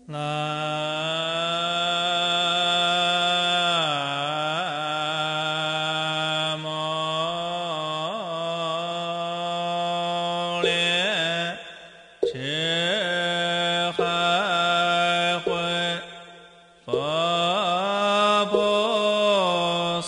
南无莲池海会佛菩萨，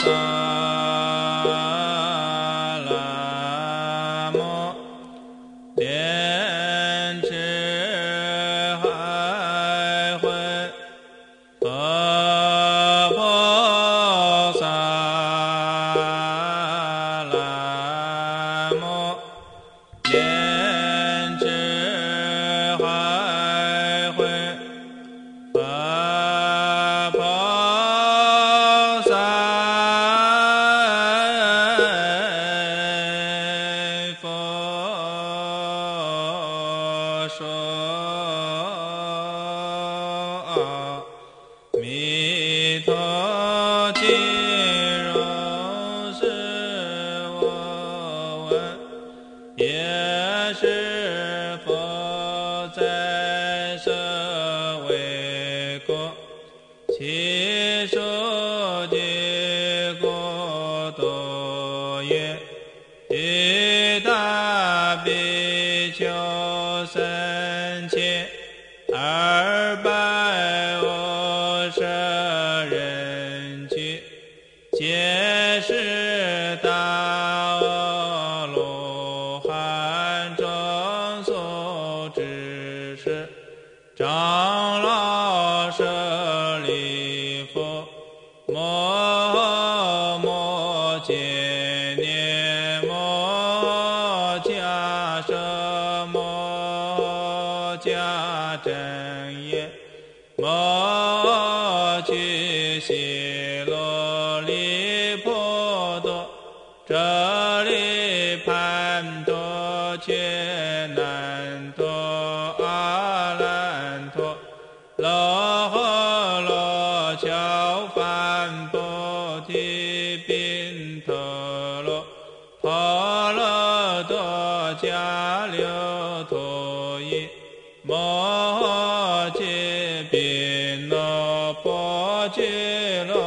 南无莲池海会佛菩萨，南无莲池海会佛菩萨，佛说弥陀经，若是我闻，也是佛在舍卫国，其数即国多也。一大比丘3250人俱，皆是大阿罗汉，众所知识。长老舍利弗，摩摩揭念，摩迦舍，摩迦真言，摩居悉罗利婆多，舍利盘多，却难陀，阿难陀，罗罗乔梵波提宾陀罗，婆罗多迦留陀夷，摩揭宾罗波揭罗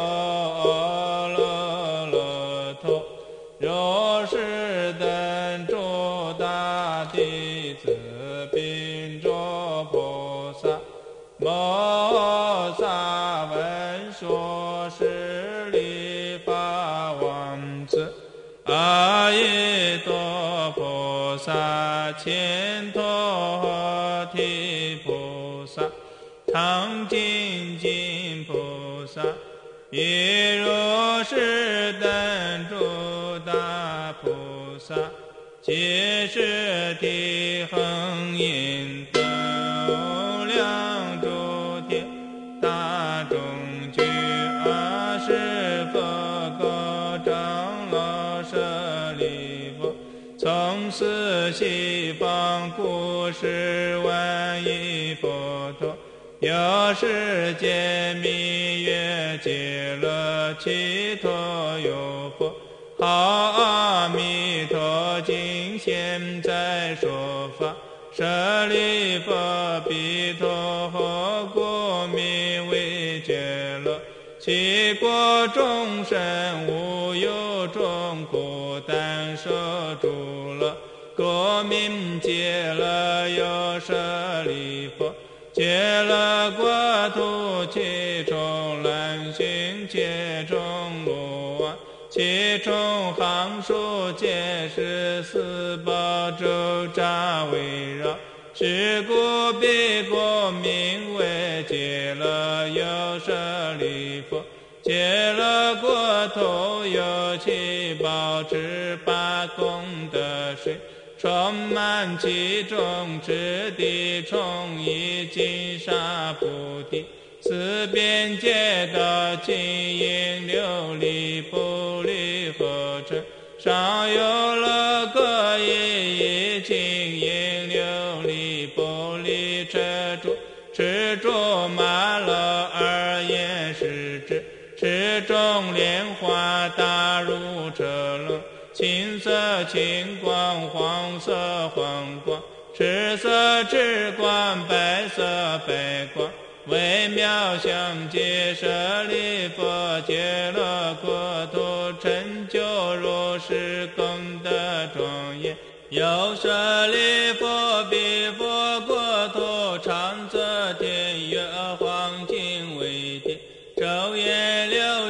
罗罗陀，若是等诸大弟子宾卓菩萨，摩萨文说是利法王子，阿逸多菩萨，乾陀提菩萨，常精进菩萨，亦如是等诸大菩萨，皆是体恒因得无量诸天大众俱，阿是佛告长老舍利弗，从此西方故事万亿佛陀，有世界弥月极乐祇陀有佛，好阿弥陀经现在说法，舍利弗彼陀诃，国名为觉乐，其国众生无有众苦，但受诸乐，国名极乐，有舍利弗。觉乐国土，其中乱寻，其中罗网，其中行数，皆是四宝周匝围绕。是故彼国名为极乐，有舍利弗。极乐国土有七宝之八功德水，充满其中之地，充溢金沙菩提，四边界道金银琉璃琉璃合成，上有乐各一金银琉璃琉璃遮住，持住马勒二眼是之，持中莲花大如车轮，青色青光，黄色黄光，赤色赤光，白色白光， 微妙相继，舍利弗，极乐国土，成就如是功德庄严。又舍利弗，彼佛国土，长则天月，黄金为天，昼夜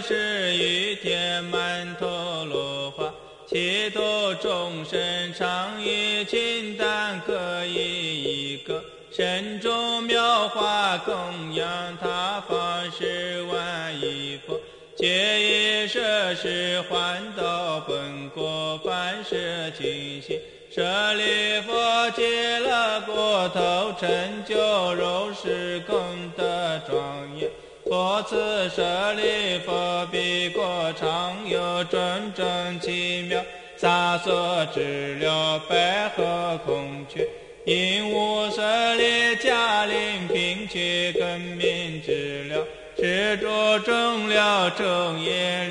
60余天，满陀罗花，其度众生，常以清淡可以一个。身中妙花供养他方10万亿佛，皆以摄施还道本国，凡是尽心。舍利弗，极乐国土，成就如是功德庄严。佛此舍利弗，彼国常有种种奇妙，萨所知了，百合孔雀，因无舍利迦陵，贫趣根名知了，是诸众了，正业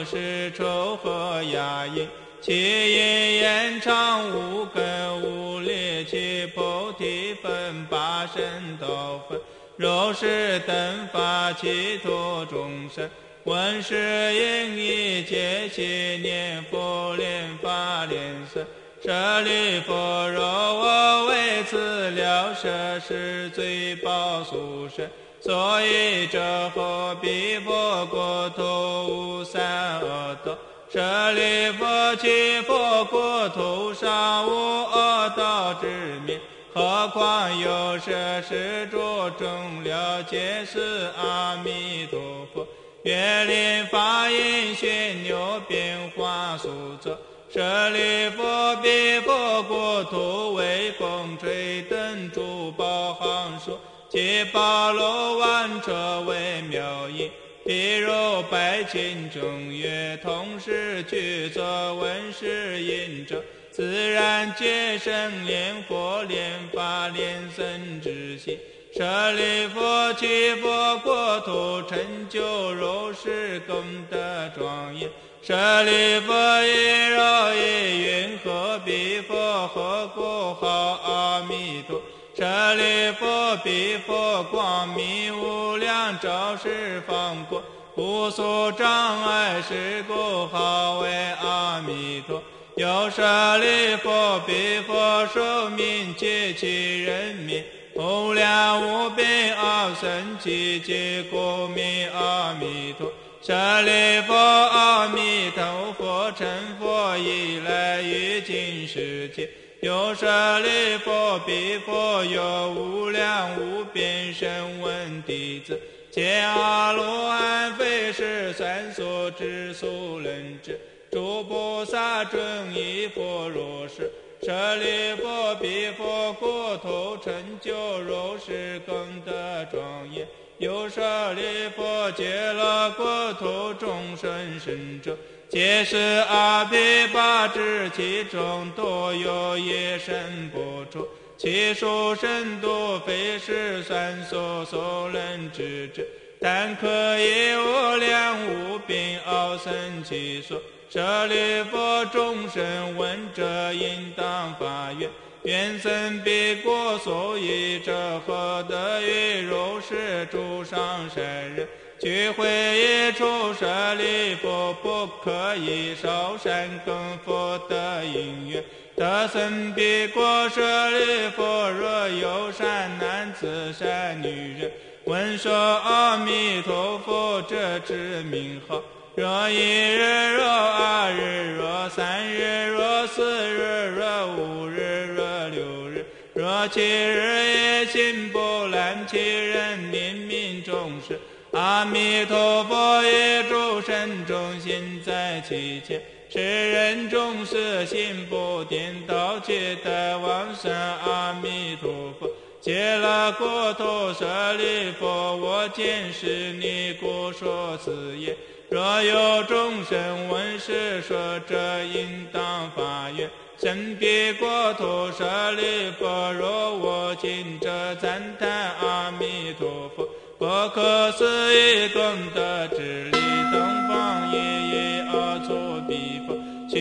60处和雅音，其因延长无根无力，其菩提分八圣道分，如是等法，其度众生。闻是应以皆悉念佛，莲法莲僧。舍利弗，若我为此了舍是罪报殊胜，所以者何彼佛国土无三恶道。舍利弗，其佛国土上无恶道之名，何况有舍施诸众了，皆是阿弥陀佛。月令法音旋牛变化速者，舍利弗，彼佛国土为风吹灯珠宝行树，其宝楼万车为妙音。譬如百千正月，同时具足闻是音者，自然皆生莲佛莲法莲僧之心。舍利弗，其佛国土成就如是功德庄严。舍利弗，亦若意云何彼佛何故号阿弥陀？舍利弗，彼佛光明无量，照十方国，无所障碍，是故号为阿弥陀。又舍利弗，彼佛寿命皆其人民，无量无边阿僧祇，皆故名阿弥陀。舍利弗，阿弥陀佛成佛以来，于今世界，又舍利弗，彼佛有无量无边声闻弟子，皆阿罗汉，非是算所知所能知。诸菩萨准以佛如是。舍利弗，彼佛国土成就如是功德庄严。又舍利弗，极乐国土众生生者，皆是阿毗跋致，其中多有业身不出，其数甚多，非是算所能知之。但可以无量无边奥僧祇说。舍利弗，众生闻者应当发愿，愿生彼国，所以者何得于如是诸上善人？具慧一处，舍利弗，不可以少善根福德因缘，得生彼国。舍利弗，若有善男子善女人，闻说阿弥陀佛者之名号，若一日，若二日，若三日，若四日，若5日，若6日，若7日，也心不懒，其人冥冥中是阿弥陀佛，也诸神众心在其前，是人众是心不颠倒，皆得往生阿弥陀佛。极乐国土，舍利弗，我见是你故说此言。若有众生闻是说者，应当发愿，生彼国土。舍利弗，若我今者赞叹阿弥陀佛，不可思议功德之力，东方夜夜阿处彼佛，须弥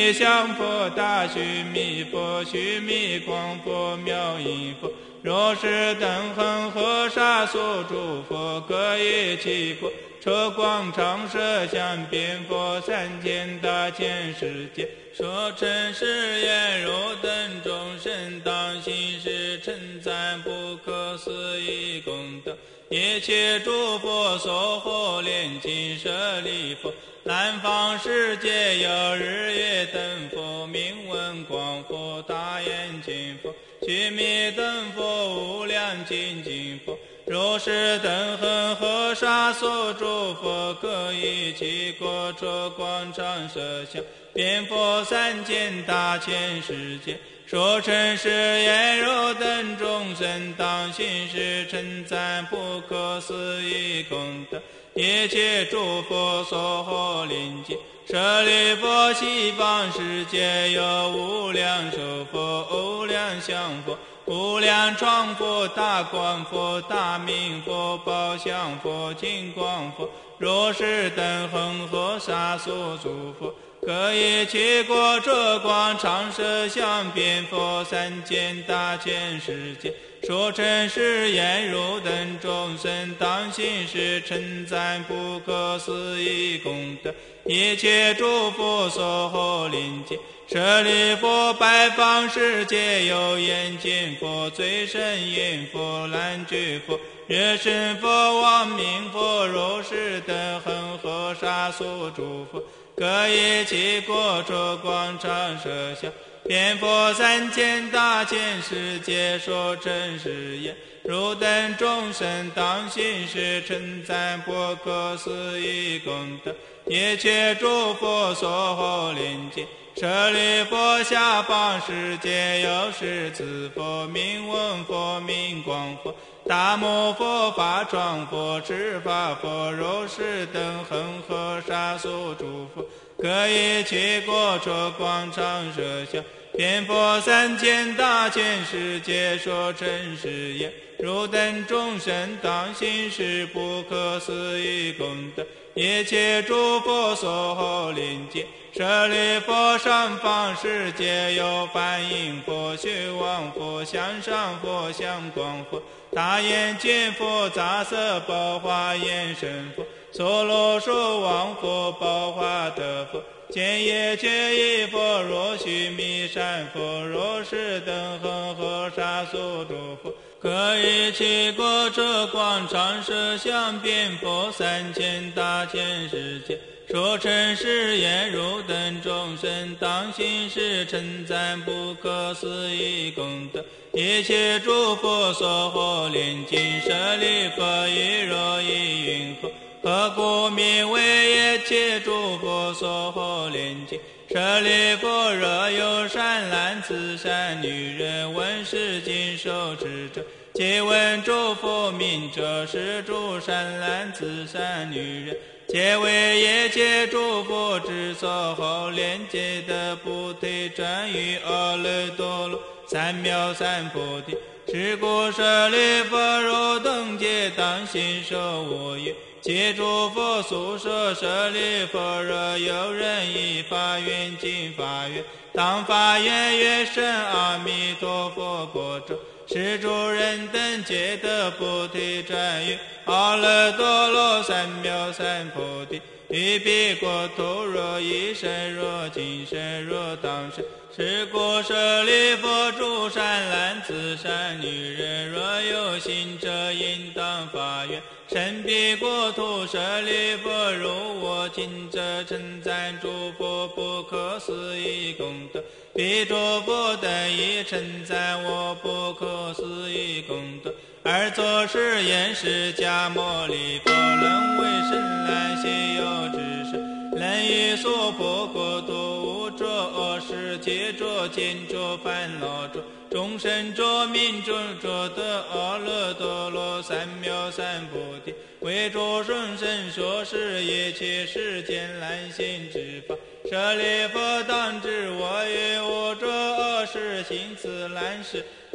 弥相佛，大须弥佛，须弥光佛，妙音佛。若是等恒河沙所诸佛，各以其国车光长舌相遍佛，三千大千世界，说称是言若等众生，当行是称赞不可思议功德。一切诸佛所护念经舍利佛，南方世界有日月等佛，名闻光佛，大眼睛佛，须弥等佛，无量精进佛。如是等恒河沙所诸佛，各以其国车光长舌相遍佛，三千大千世界，说称是言若等众生，当行是称赞不可思议功德。一切诸佛所护念经舍利佛，西方世界有无量寿佛，无量相佛，无量常佛，大光佛，大明佛，宝相佛，金光佛。若是等恒河沙所诸佛，各以其国车光长舌相遍佛，三千大千世界，说称是言如等众生，当行是称赞不可思议功德。一切诸佛所护念经舍利佛，百方世界有眼见佛，最胜眼佛，难觉佛，热身佛，王明佛。若是等恒河沙所诸佛，各以其国车光长舌相遍佛，三千大千世界，说称是言如等众生，当行是称赞不可思议功德。一切诸佛所护念经舍利佛，下方世界有十字佛，名闻佛，名光佛，大摩佛，法幢佛，持法佛。若是等恒河沙所诸佛，各以其国车光长舌相遍佛，三千大千世界，说称是言如等众生，当行是不可思议功德。一切诸佛所护念经舍利佛，上方世界有梵音佛，虚妄佛，向上佛，向光佛，大眼见佛，杂色宝华眼神佛，娑罗说王佛，宝华德佛，见也觉一佛。若须弥山佛，若是等恒河沙所诸佛，各以其国车光长舌相遍佛，三千大千世界，说称是言如等众生，当行是称赞不可思议功德。一切诸佛所护念经舍利佛，亦若亦云何？何故名为一切诸佛所护念经舍利佛？若有善男子善女人闻是经受持者，皆闻诸佛名者，是诸善男子善女人，皆为一切诸佛之所护念皆得菩提，转于阿耨多罗三藐三菩提。是故舍利弗，若等皆当信受我言。皆诸佛所说舍利弗，若有人以发愿尽发愿，当发愿愿生阿弥陀佛国中，是诸人等皆得菩提，转于阿耨多罗三藐三菩提。于彼国土，若一生，若今生，若当生。是故舍利弗，诸善男子善女人，若有信者，应当发愿生彼国土。舍利弗，如我今者称赞诸佛不可思议功德，彼诸佛等亦称赞我不可思议功德。而作是言：释迦牟尼佛，能为深来悉有之身，能以所破国土无着世界着见着烦恼着众生着命中着得阿耨多罗三藐三菩提，为诸众生说是一切世间难行之法。舍利弗，当知我于无着世行此难事，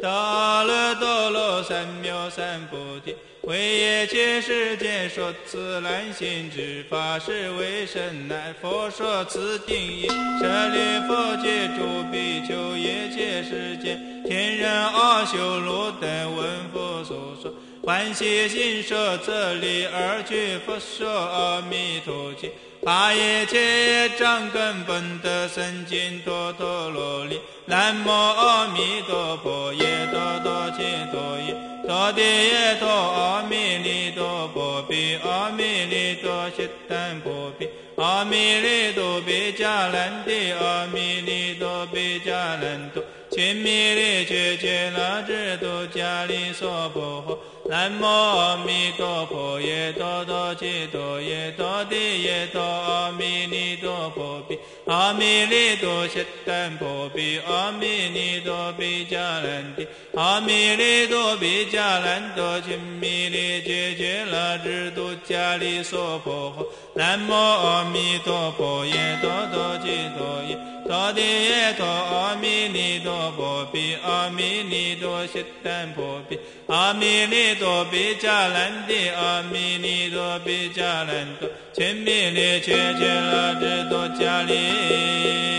大乐多罗三藐三菩提，为一切世间说此难行之法，是为甚乃？佛说此定义，舍利佛界诸比丘，一切世间天人阿修罗等闻佛所说，欢喜心舍则离而去，佛说阿弥陀经，把一切障根本得生净土陀罗尼。南无阿弥陀佛，耶多多切多耶多地耶多阿弥利多波比阿弥利多悉檀波比阿弥利多比迦兰帝阿弥利多比迦兰多亲密利觉觉那智多迦利娑婆诃。南无阿弥陀佛，耶多多切多耶多地耶多阿弥利多波比阿弥利多悉檀波比阿弥利多比迦兰帝阿弥利多比迦兰多亲密利觉觉那智多迦利娑婆诃。南无阿弥陀佛，耶多多切多耶多地耶多阿弥利多波比阿弥利多悉檀波比阿弥利多比迦兰帝阿弥利多比迦兰多亲密利觉觉那智多迦利